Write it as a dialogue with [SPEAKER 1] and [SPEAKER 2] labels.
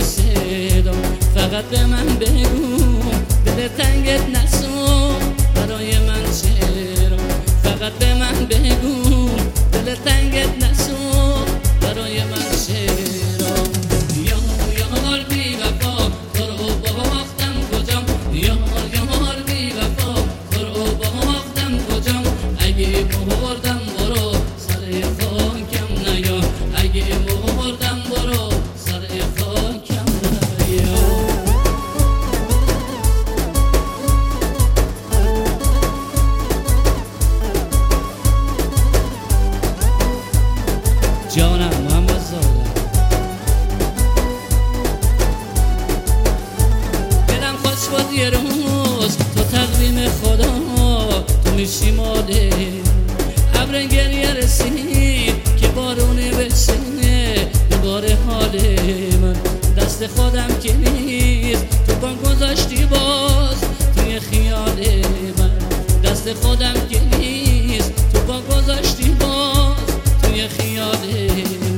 [SPEAKER 1] صدا فقط به من بگو دل تنگت نسو برای من چرا فقط به من بگو دل تنگت نسو برای من چرا یار بی وفا تو رو باختم کجام یار بی وفا تو رو باختم کجام اگه مردم برو سر خاکم نیا اگه مردم برو سر خاکم نیا جانم محمد زاده دلم خوش بود یه روز تو تقویم خدا تو میشی ماده ابر گریه رسید که بارونه بشینه دوباره حال من دست خودم که نیست تو پام گذاشتی باز توی خیال من دست خودم که نیست تو پام گذاشتی باز توی خیال